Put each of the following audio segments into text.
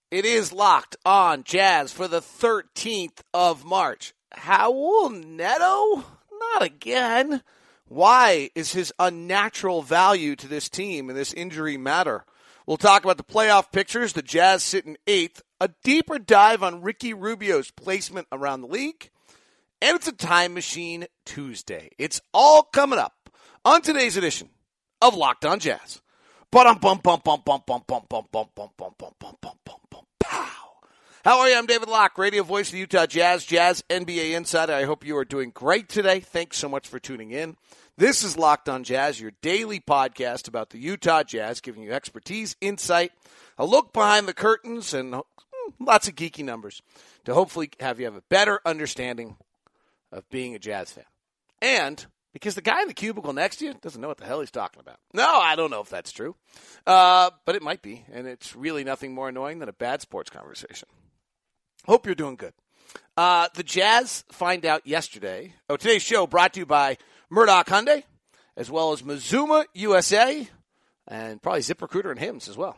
It is Locked On Jazz for the 13th of March. Raul Neto? Not again. Why is his unnatural value to this team and this injury matter? We'll talk about the playoff pictures, the Jazz sit in 8th, a deeper dive on Ricky Rubio's placement around the league, and it's a Time Machine Tuesday. It's all coming up on today's edition of Locked On Jazz. How are you? I'm David Locke, radio voice of the Utah Jazz, Jazz NBA Insider. I hope you are doing great today. Thanks so much for tuning in. This is Locked On Jazz, your daily podcast about the Utah Jazz, giving you expertise, insight, a look behind the curtains, and lots of geeky numbers to hopefully have you have a better understanding of being a Jazz fan. And because the guy in the cubicle next to you doesn't know what the hell he's talking about. No, I don't know if that's true. But it might be, and it's really nothing more annoying than a bad sports conversation. Hope you're doing good. The Jazz find out yesterday. Today's show brought to you by Murdoch Hyundai, as well as Mazuma USA, and probably ZipRecruiter and Hims as well.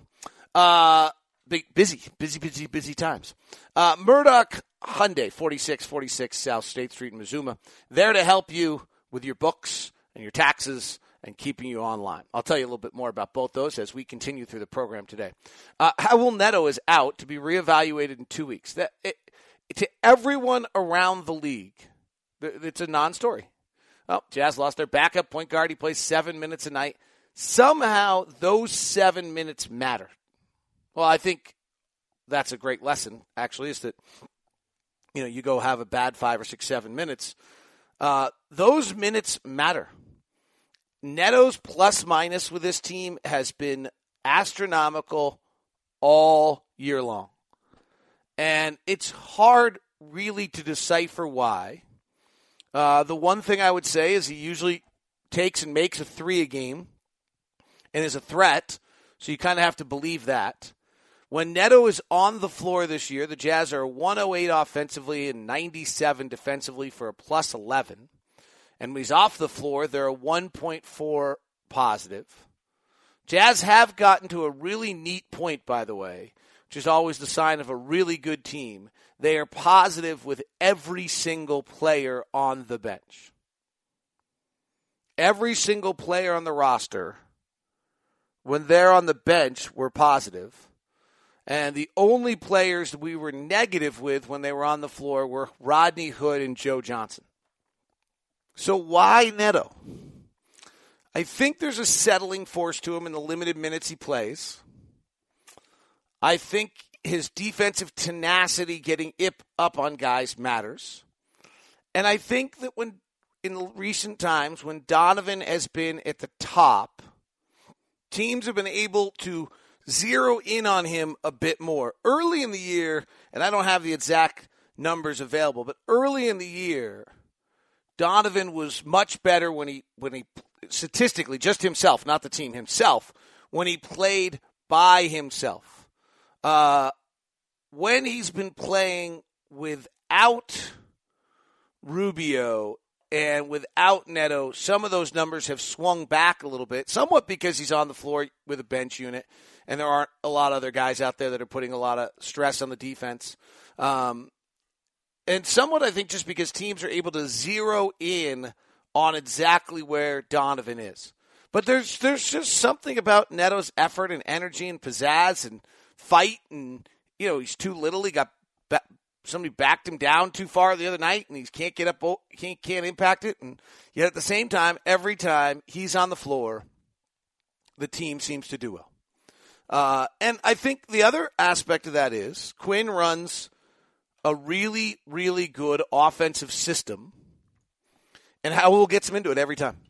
Busy times. Murdoch Hyundai, 4646 South State Street in Mazuma, there to help you with your books and your taxes and keeping you online. I'll tell you a little bit more about both those as we continue through the program today. Raul Neto is out to be reevaluated in 2 weeks. To everyone around the league, it's a non-story. Oh, Jazz lost their backup point guard. He plays 7 minutes a night. Somehow those 7 minutes matter. Well, I think that's a great lesson, actually, is that you go have a bad 5 or 6, 7 minutes. Those minutes matter. Neto's plus-minus with this team has been astronomical all year long. And it's hard really to decipher why. The one thing I would say is he usually takes and makes a 3 a game and is a threat, so you kind of have to believe that. When Neto is on the floor this year, the Jazz are 108 offensively and 97 defensively for a plus 11. And when he's off the floor, they're a 1.4 positive. Jazz have gotten to a really neat point, by the way, which is always the sign of a really good team. They are positive with every single player on the bench. Every single player on the roster, when they're on the bench, were positive. And the only players that we were negative with when they were on the floor were Rodney Hood and Joe Johnson. So why Neto? I think there's a settling force to him in the limited minutes he plays. I think his defensive tenacity getting up on guys matters. And I think that when in the recent times when Donovan has been at the top, teams have been able to zero in on him a bit more. Early in the year, and I don't have the exact numbers available, but early in the year, Donovan was much better when he statistically, just himself, not the team, himself, when he played by himself. When he's been playing without Rubio and without Neto, some of those numbers have swung back a little bit, somewhat because he's on the floor with a bench unit, and there aren't a lot of other guys out there that are putting a lot of stress on the defense. And somewhat, I think, just because teams are able to zero in on exactly where Donovan is. But there's just something about Neto's effort and energy and pizzazz and fight. And, he's too little. He got somebody backed him down too far the other night, and he can't get up, can't impact it. And yet at the same time, every time he's on the floor, the team seems to do well. And I think the other aspect of that is Quinn runs a really, really good offensive system, and Raul gets him into it every time.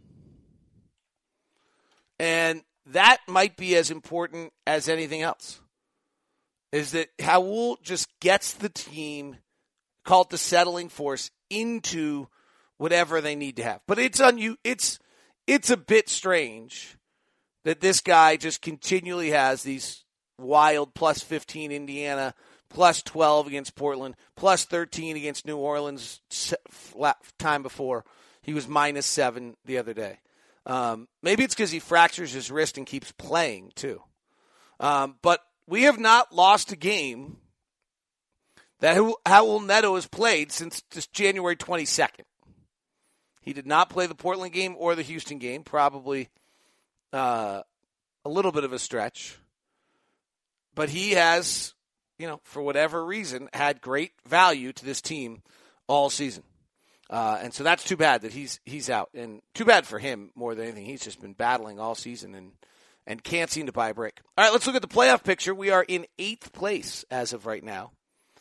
And that might be as important as anything else, is that Raul just gets the team, call it the settling force, into whatever they need to have. But it's a bit strange that this guy just continually has these wild plus 15 Indiana, plus 12 against Portland, plus 13 against New Orleans time before. He was minus 7 the other day. Maybe it's because he fractures his wrist and keeps playing, too. But we have not lost a game that Raul Neto has played since just January 22nd. He did not play the Portland game or the Houston game, probably a little bit of a stretch. But he has, for whatever reason, had great value to this team all season. And so that's too bad that he's out. And too bad for him more than anything. He's just been battling all season and can't seem to buy a break. All right, let's look at the playoff picture. We are in 8th place as of right now.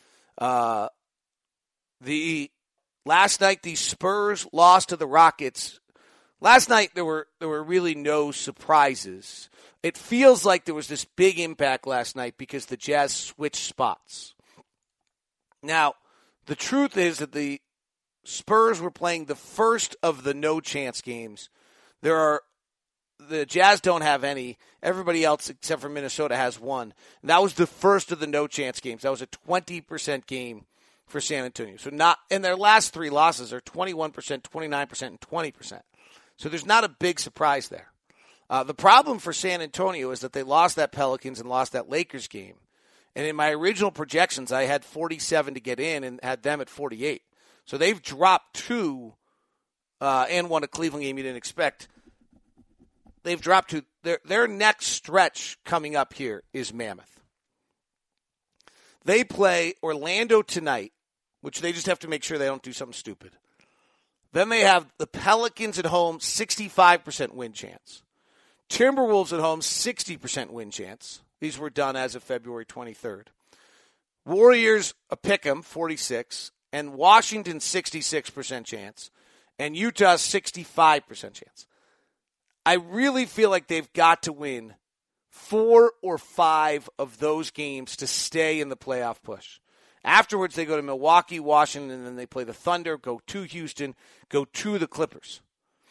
Last night, the Spurs lost to the Rockets. Last night, there were really no surprises. It feels like there was this big impact last night because the Jazz switched spots. Now, the truth is that the Spurs were playing the first of the no-chance games. The Jazz don't have any. Everybody else except for Minnesota has one. And that was the first of the no-chance games. That was a 20% game for San Antonio. So and their last 3 losses are 21%, 29%, and 20%. So there's not a big surprise there. The problem for San Antonio is that they lost that Pelicans and lost that Lakers game. And in my original projections, I had 47 to get in and had them at 48. So they've dropped 2 and won a Cleveland game you didn't expect. They've dropped 2. Their next stretch coming up here is mammoth. They play Orlando tonight, which they just have to make sure they don't do something stupid. Then they have the Pelicans at home, 65% win chance. Timberwolves at home, 60% win chance. These were done as of February 23rd. Warriors, a pick'em, 46. And Washington, 66% chance. And Utah, 65% chance. I really feel like they've got to win 4 or 5 of those games to stay in the playoff push. Afterwards, they go to Milwaukee, Washington, and then they play the Thunder, go to Houston, go to the Clippers.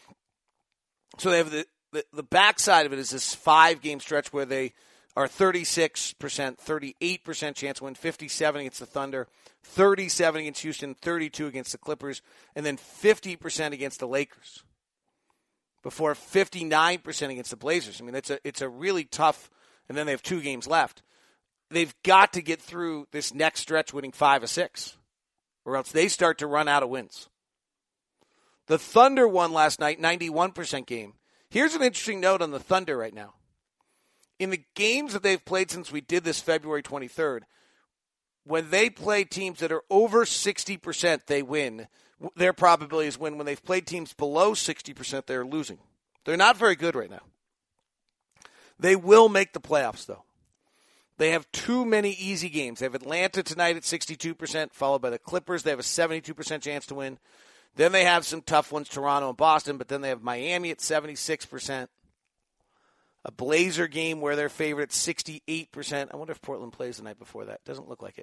So they have the backside of it is this 5-game stretch where they are 36%, 38% chance to win, 57 against the Thunder, 37 against Houston, 32 against the Clippers, and then 50% against the Lakers. Before 59% against the Blazers. I mean, it's a really tough, and then they have 2 games left. They've got to get through this next stretch winning 5 of 6, or else they start to run out of wins. The Thunder won last night, 91% game. Here's an interesting note on the Thunder right now. In the games that they've played since we did this February 23rd, when they play teams that are over 60%, they win. Their probabilities win. When they've played teams below 60%, they're losing. They're not very good right now. They will make the playoffs, though. They have too many easy games. They have Atlanta tonight at 62%, followed by the Clippers. They have a 72% chance to win. Then they have some tough ones, Toronto and Boston, but then they have Miami at 76%. A Blazer game where they're favored at 68%. I wonder if Portland plays the night before that. Doesn't look like it.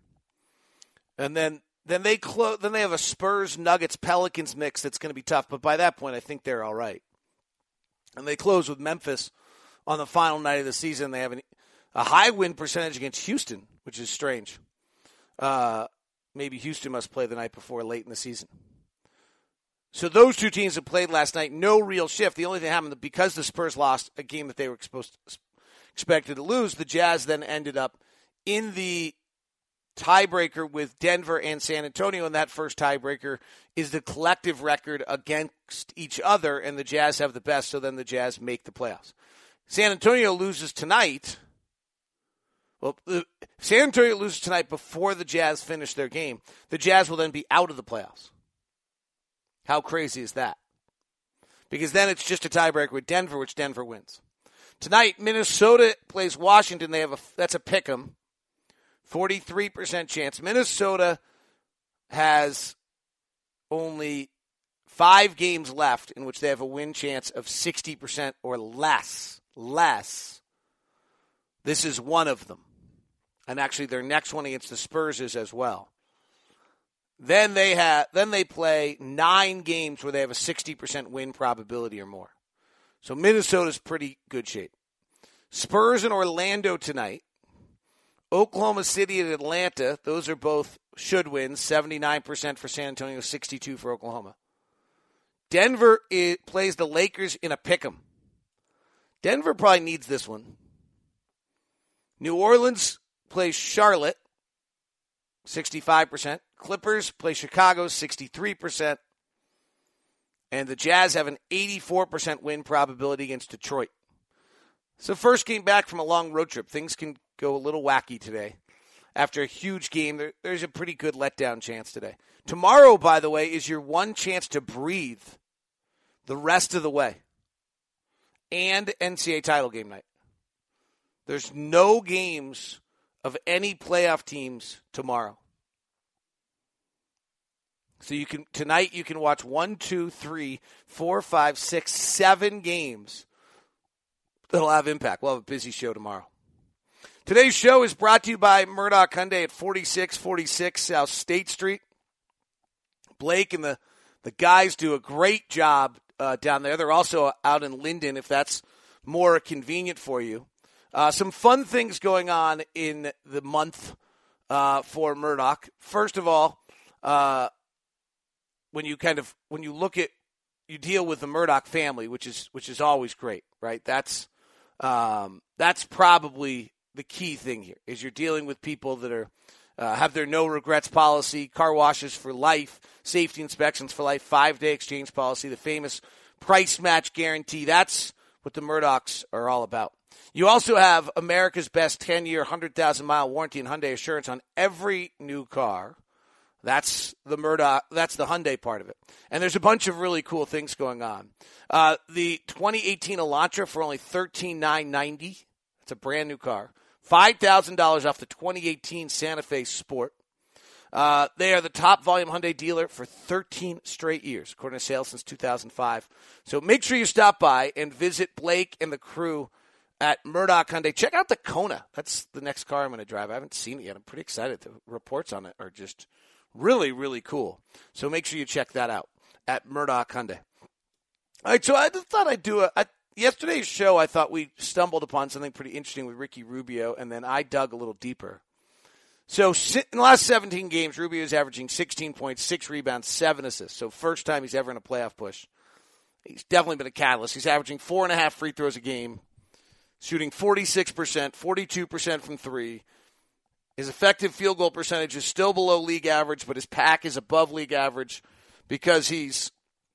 And then they have a Spurs, Nuggets, Pelicans mix that's going to be tough. But by that point, I think they're all right. And they close with Memphis on the final night of the season. They have a high win percentage against Houston, which is strange. Maybe Houston must play the night before late in the season. So those 2 teams that played last night, no real shift. The only thing happened, because the Spurs lost a game that they were expected to lose, the Jazz then ended up in the tiebreaker with Denver and San Antonio, and that first tiebreaker is the collective record against each other, and the Jazz have the best, so then the Jazz make the playoffs. San Antonio loses tonight. Well, San Antonio loses tonight before the Jazz finish their game. The Jazz will then be out of the playoffs. How crazy is that? Because then it's just a tiebreaker with Denver, which Denver wins. Tonight, Minnesota plays Washington. That's a pick'em. 43% chance. Minnesota has only 5 games left in which they have a win chance of 60% or less. This is one of them. And actually their next one against the Spurs is as well. Then they play 9 games where they have a 60% win probability or more. So Minnesota's pretty good shape. Spurs and Orlando tonight. Oklahoma City and Atlanta, those are both should win. 79% for San Antonio, 62% for Oklahoma. Denver plays the Lakers in a pick'em. Denver probably needs this one. New Orleans plays Charlotte, 65%. Clippers play Chicago, 63%. And the Jazz have an 84% win probability against Detroit. So first game back from a long road trip. Things can go a little wacky today. After a huge game, there's a pretty good letdown chance today. Tomorrow, by the way, is your one chance to breathe the rest of the way. And NCAA title game night. There's no games of any playoff teams tomorrow. So tonight you can watch 1, 2, 3, 4, 5, 6, 7 games that'll have impact. We'll have a busy show tomorrow. Today's show is brought to you by Murdoch Hyundai at 4646 South State Street. Blake and the guys do a great job down there. They're also out in Linden if that's more convenient for you. Some fun things going on in the month for Murdoch. First of all, when you deal with the Murdoch family, which is always great, right? That's probably the key thing here is you're dealing with people that are have their no regrets policy, car washes for life, safety inspections for life, 5-day exchange policy, the famous price match guarantee. That's what the Murdochs are all about. You also have America's best 10-year, 100,000-mile warranty and Hyundai Assurance on every new car. That's the Murdoch. That's the Hyundai part of it. And there's a bunch of really cool things going on. The 2018 Elantra for only $13,990. It's a brand new car. $5,000 off the 2018 Santa Fe Sport. They are the top volume Hyundai dealer for 13 straight years, according to sales since 2005. So make sure you stop by and visit Blake and the crew at Murdoch Hyundai. Check out the Kona. That's the next car I'm going to drive. I haven't seen it yet. I'm pretty excited. The reports on it are just really, really cool. So make sure you check that out at Murdoch Hyundai. All right, so I just thought I'd do yesterday's show, I thought we stumbled upon something pretty interesting with Ricky Rubio, and then I dug a little deeper. So in the last 17 games, Rubio is averaging 16 points, 6 rebounds, 7 assists. So first time he's ever in a playoff push. He's definitely been a catalyst. He's averaging 4.5 free throws a game, shooting 46%, 42% from 3. His effective field goal percentage is still below league average, but his pack is above league average because he's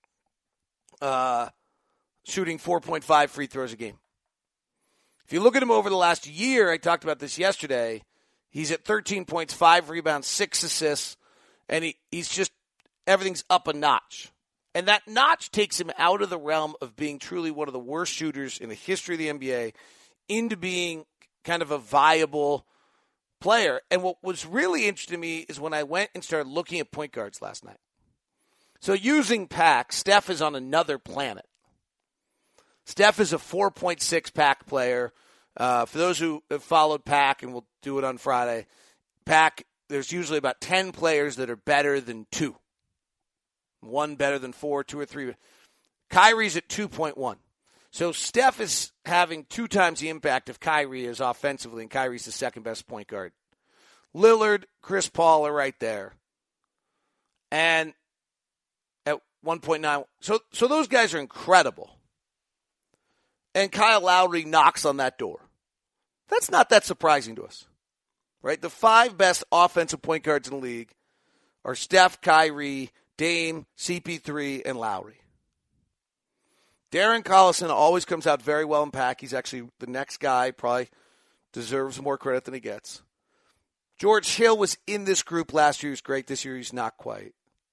shooting 4.5 free throws a game. If you look at him over the last year, I talked about this yesterday, he's at 13 points, 5 rebounds, 6 assists, and he's just, everything's up a notch. And that notch takes him out of the realm of being truly one of the worst shooters in the history of the NBA into being kind of a viable player. And what was really interesting to me is when I went and started looking at point guards last night. So using pack, Steph is on another planet. Steph is a 4.6 pack player. For those who have followed pack, and we'll do it on Friday, pack, there's usually about 10 players that are better than 2. 1 better than 4, 2 or 3. Kyrie's at 2.1. So Steph is having 2 times the impact of Kyrie is offensively, and Kyrie's the second best point guard. Lillard, Chris Paul are right there. And at 1.9. So those guys are incredible. And Kyle Lowry knocks on that door. That's not that surprising to us, right? The 5 best offensive point guards in the league are Steph, Kyrie, Dame, CP3, and Lowry. Darren Collison always comes out very well in pack. He's actually the next guy, probably deserves more credit than he gets. George Hill was in this group last year. He was great. This year he's not quite.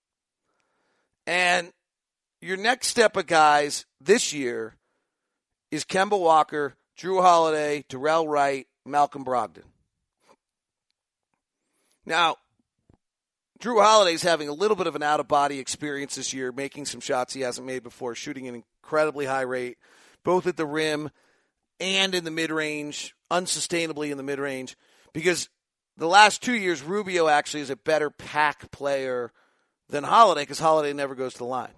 And your next step of guys this year is Kemba Walker, Drew Holiday, Darrell Wright, Malcolm Brogdon. Now, Drew Holiday's having a little bit of an out-of-body experience this year, making some shots he hasn't made before, shooting an incredibly high rate, both at the rim and in the mid-range, unsustainably in the mid-range, because the last 2 years, Rubio actually is a better pack player than Holiday, because Holiday never goes to the line.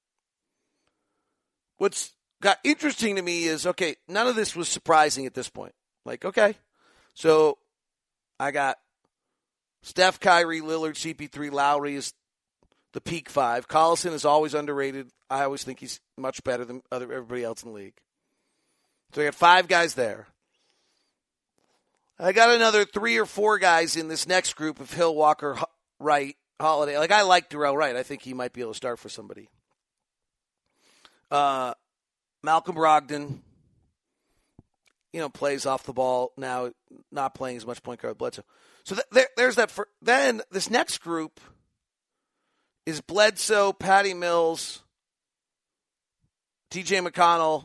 What's got interesting to me is, okay, none of this was surprising at this point. Like, okay, so I got Steph, Kyrie, Lillard, CP3, Lowry is the peak 5. Collison is always underrated. I always think he's much better than everybody else in the league. So I got 5 guys there. I got another 3 or 4 guys in this next group of Hill, Walker, Wright, Holiday. Like, I like Darrell Wright. I think he might be able to start for somebody. Malcolm Brogdon, plays off the ball now, not playing as much point guard Bledsoe. So there's that. Then this next group is Bledsoe, Patty Mills, TJ McConnell.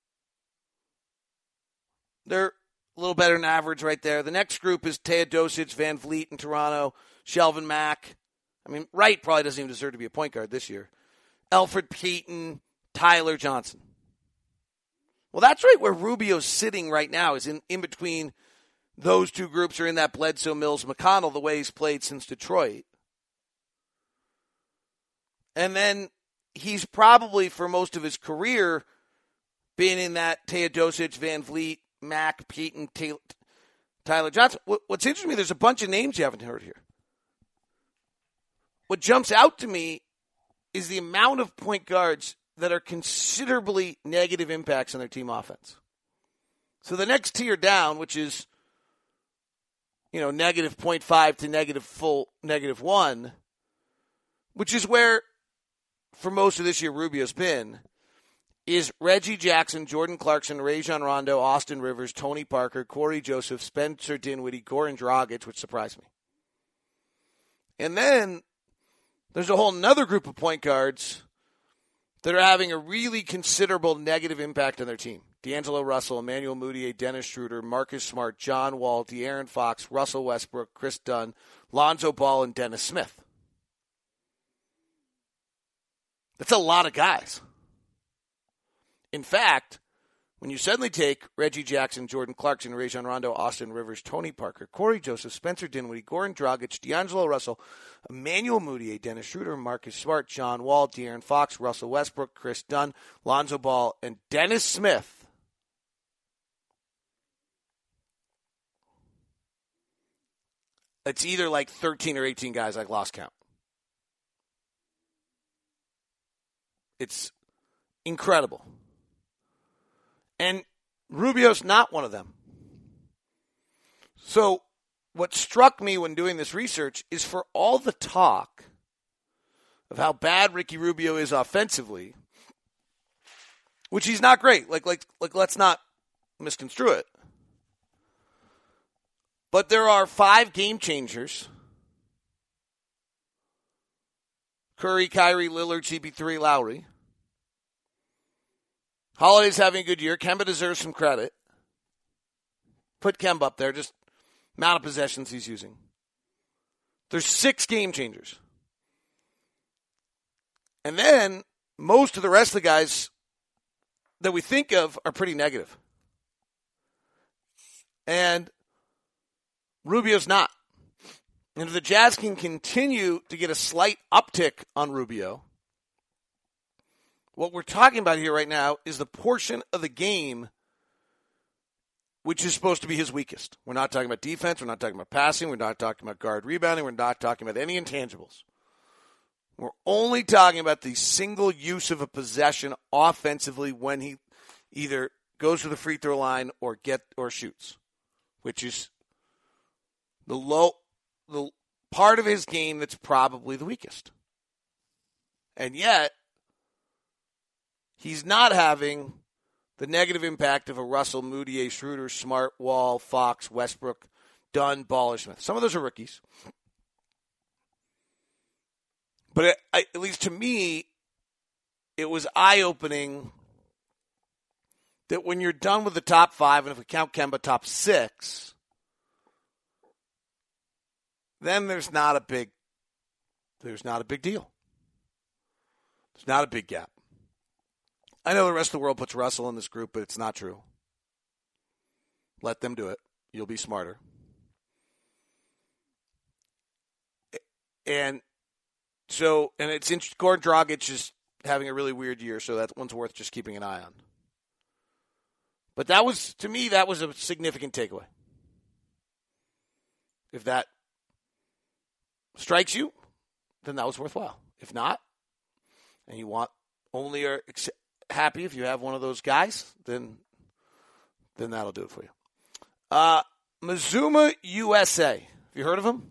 They're a little better than average right there. The next group is Teodosic, Van Vliet in Toronto, Shelvin Mack. I mean, Wright probably doesn't even deserve to be a point guard this year. Elfrid Payton, Tyler Johnson. Well, that's right where Rubio's sitting right now, is in between those two groups, or in that Bledsoe, Mills, McConnell, the way he's played since Detroit. And then he's probably, for most of his career, been in that Teodosic, Van Vliet, Mack, Payton, Tyler Johnson. What's interesting to me, there's a bunch of names you haven't heard here. What jumps out to me is the amount of point guards that are considerably negative impacts on their team offense. So the next tier down, which is, negative 0.5 to negative 1, which is where, for most of this year, Rubio's been, is Reggie Jackson, Jordan Clarkson, Rajon Rondo, Austin Rivers, Tony Parker, Corey Joseph, Spencer Dinwiddie, Goran Dragic, which surprised me. And then there's a whole nother group of point guards that are having a really considerable negative impact on their team. D'Angelo Russell, Emmanuel Mudiay, Dennis Schroeder, Marcus Smart, John Wall, De'Aaron Fox, Russell Westbrook, Chris Dunn, Lonzo Ball, and Dennis Smith. That's a lot of guys. In fact, when you suddenly take Reggie Jackson, Jordan Clarkson, Rajon Rondo, Austin Rivers, Tony Parker, Corey Joseph, Spencer Dinwiddie, Goran Dragic, D'Angelo Russell, Emmanuel Mudiay, Dennis Schroeder, Marcus Smart, John Wall, De'Aaron Fox, Russell Westbrook, Chris Dunn, Lonzo Ball, and Dennis Smith, it's either like 13 or 18 guys. I've lost count. It's incredible. And Rubio's not one of them. So what struck me when doing this research is, for all the talk of how bad Ricky Rubio is offensively, which he's not great. Like let's not misconstrue it. But there are 5 game changers. Curry, Kyrie, Lillard, CP3, Lowry. Holiday's having a good year. Kemba deserves some credit. Put Kemba up there, just amount of possessions he's using. There's 6 game changers. And then most of the rest of the guys that we think of are pretty negative. And Rubio's not. And if the Jazz can continue to get a slight uptick on Rubio, what we're talking about here right now is the portion of the game which is supposed to be his weakest. We're not talking about defense. We're not talking about passing. We're not talking about guard rebounding. We're not talking about any intangibles. We're only talking about the single use of a possession offensively when he either goes to the free throw line or shoots, which is the part of his game that's probably the weakest. And yet, he's not having the negative impact of a Russell, Mudiay, Schroeder, Smart, Wall, Fox, Westbrook, Dunn, Ball, or Smith. Some of those are rookies. But at least to me, it was eye-opening that when you're done with the top 5, and if we count Kemba, top 6, then there's not a big deal. There's not a big gap. I know the rest of the world puts Russell in this group, but it's not true. Let them do it. You'll be smarter. And it's interesting. Goran Dragic is having a really weird year, so that one's worth just keeping an eye on. But to me, that was a significant takeaway. If that strikes you, then that was worthwhile. If not, and you are happy if you have one of those guys, then that'll do it for you. Mazuma USA. Have you heard of them?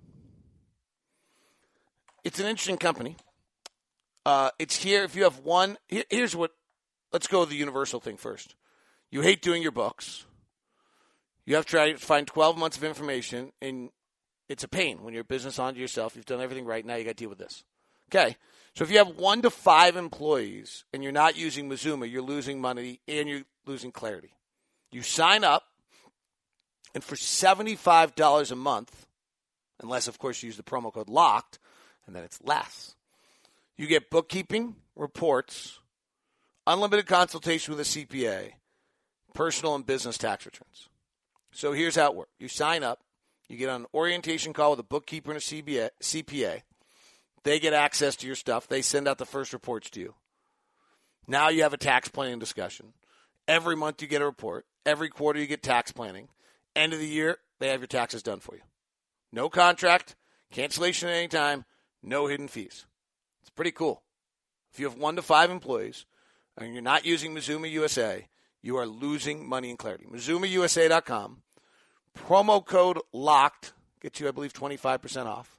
It's an interesting company. It's here. If you have one, here's what. Let's go with the universal thing first. You hate doing your books. You have to try to find 12 months of information, and it's a pain when you're a business onto yourself. You've done everything right. Now you got to deal with this. Okay. So if you have 1 to 5 employees and you're not using Mazuma, you're losing money and you're losing clarity. You sign up, and for $75 a month, unless, of course, you use the promo code LOCKED, and then it's less, you get bookkeeping, reports, unlimited consultation with a CPA, personal and business tax returns. So here's how it works. You sign up. You get on an orientation call with a bookkeeper and a CPA. They get access to your stuff. They send out the first reports to you. Now you have a tax planning discussion. Every month you get a report. Every quarter you get tax planning. End of the year, they have your taxes done for you. No contract, cancellation at any time, no hidden fees. It's pretty cool. If you have 1 to 5 employees and you're not using Mazuma USA, you are losing money and clarity. MazumaUSA.com. Promo code LOCKED. Gets you, I believe, 25% off.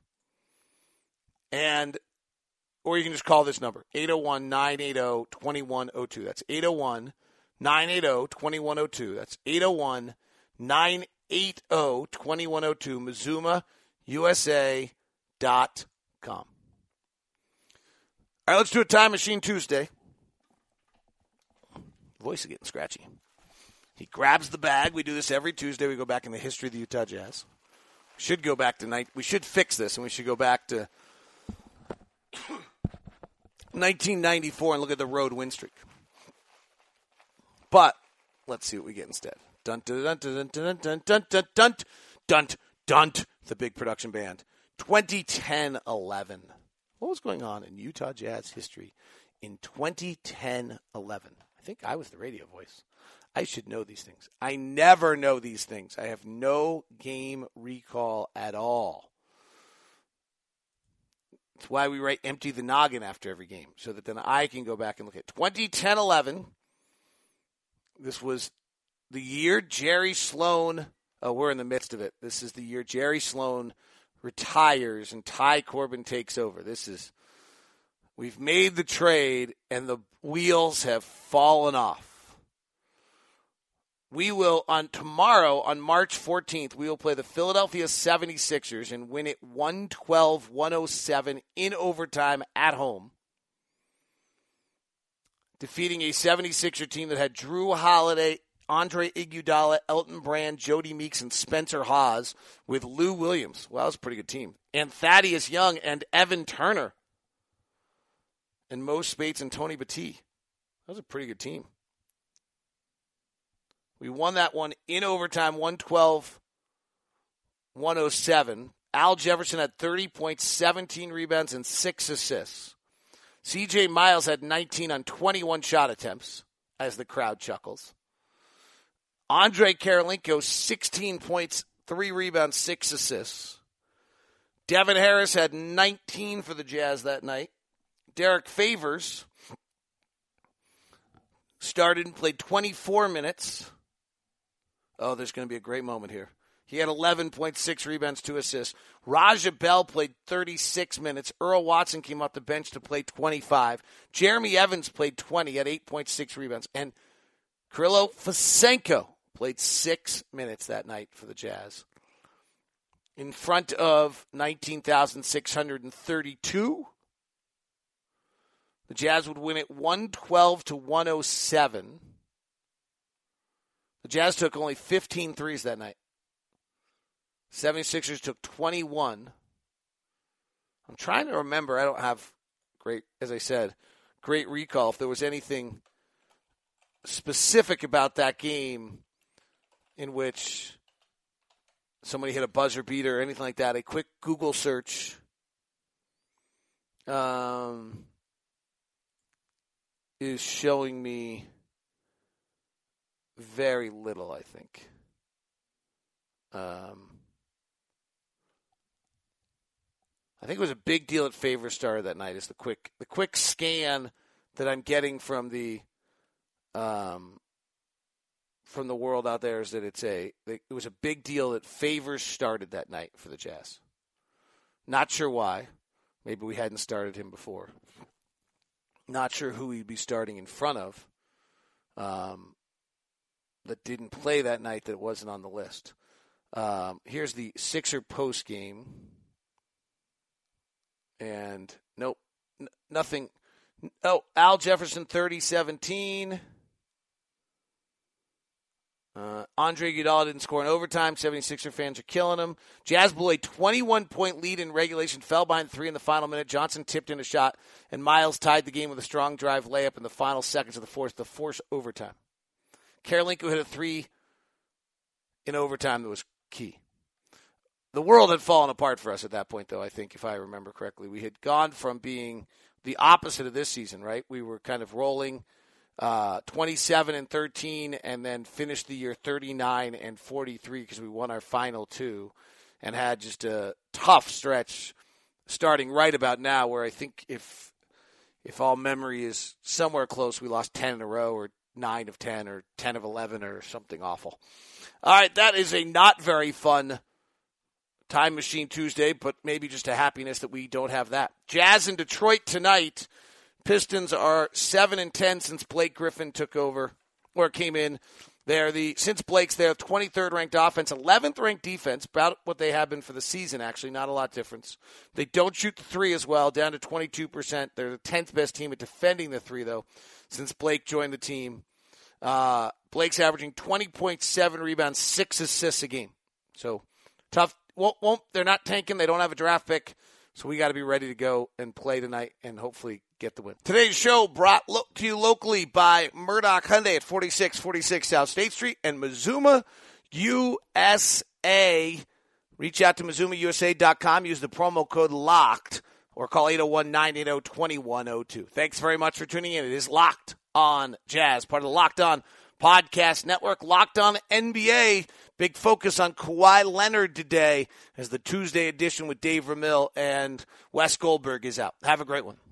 Or you can just call this number, 801-980-2102. That's 801-980-2102. That's 801-980-2102. MazumaUSA.com. All right, let's do a Time Machine Tuesday. Voice is getting scratchy. He grabs the bag. We do this every Tuesday. We go back in the history of the Utah Jazz. We should go back to we should fix this, and we should go back to 1994 and look at the road win streak. But let's see what we get instead. Dun dun dun dun dun dun dun dun dun dun dun. The big production band. 2010-11. What was going on in Utah Jazz history in 2010-11? I think I was the radio voice. I should know these things. I never know these things. I have no game recall at all. That's why we write empty the noggin after every game, so that then I can go back and look at 2010-11. This was the year Jerry Sloan, we're in the midst of it. This is the year Jerry Sloan retires and Ty Corbin takes over. We've made the trade and the wheels have fallen off. We will, tomorrow, on March 14th, we will play the Philadelphia 76ers and win it 112-107 in overtime at home, defeating a 76er team that had Drew Holiday, Andre Iguodala, Elton Brand, Jody Meeks, and Spencer Hawes with Lou Williams. Well, that was a pretty good team. And Thaddeus Young and Evan Turner. And Mo Spates and Tony Battie. That was a pretty good team. We won that one in overtime, 112-107. Al Jefferson had 30 points, 17 rebounds, and 6 assists. C.J. Miles had 19 on 21 shot attempts, as the crowd chuckles. Andre Karolinko, 16 points, 3 rebounds, 6 assists. Devin Harris had 19 for the Jazz that night. Derek Favors started and played 24 minutes. Oh, there's going to be a great moment here. He had 11.6 rebounds, 2 assists. Raja Bell played 36 minutes. Earl Watson came off the bench to play 25. Jeremy Evans played 20 at 8.6 rebounds. And Kirilo Fasenko played 6 minutes that night for the Jazz. In front of 19,632. The Jazz would win it 112-107. The Jazz took only 15 threes that night. 76ers took 21. I'm trying to remember. I don't have great recall. If there was anything specific about that game in which somebody hit a buzzer beater or anything like that. A quick Google search is showing me very little, I think. I think it was a big deal at Favor Star that night. Is the quick scan that I'm getting from the from the world out there is that it was a big deal that Favors started that night for the Jazz. Not sure why. Maybe we hadn't started him before. Not sure who he'd be starting in front of that didn't play that night that wasn't on the list. Here's the Sixer post game. And nope, nothing. Oh, Al Jefferson, 30-17. Andre Iguodala didn't score in overtime. 76er fans are killing him. Jazz blew a 21-point lead in regulation, fell behind 3 in the final minute. Johnson tipped in a shot, and Miles tied the game with a strong drive layup in the final seconds of the fourth to force overtime. Karolinko hit a 3 in overtime that was key. The world had fallen apart for us at that point, though, I think, if I remember correctly. We had gone from being the opposite of this season, right? We were kind of rolling 27-13 and then finished the year 39-43 because we won our final 2 and had just a tough stretch starting right about now where I think if all memory is somewhere close, we lost 10 in a row or 9 of 10 or 10 of 11 or something awful. All right, that is a not very fun Time Machine Tuesday, but maybe just a happiness that we don't have that. Jazz in Detroit tonight. Pistons are 7-10 since Blake Griffin took over or came in. Since Blake's there, 23rd ranked offense, 11th ranked defense, about what they have been for the season. Actually, not a lot of difference. They don't shoot the 3 as well, down to 22%. They're the 10th best team at defending the 3 though, since Blake joined the team. Blake's averaging 20.7 rebounds, 6 assists a game. So tough. They're not tanking. They don't have a draft pick. So we got to be ready to go and play tonight and hopefully get the win. Today's show brought to you locally by Murdoch Hyundai at 4646 South State Street and Mazuma USA. Reach out to MazumaUSA.com. Use the promo code LOCKED or call 801-980-2102. Thanks very much for tuning in. It is Locked on Jazz, part of the Locked on Podcast Network. Locked on NBA. Big focus on Kawhi Leonard today as the Tuesday edition with Dave Ramil and Wes Goldberg is out. Have a great one.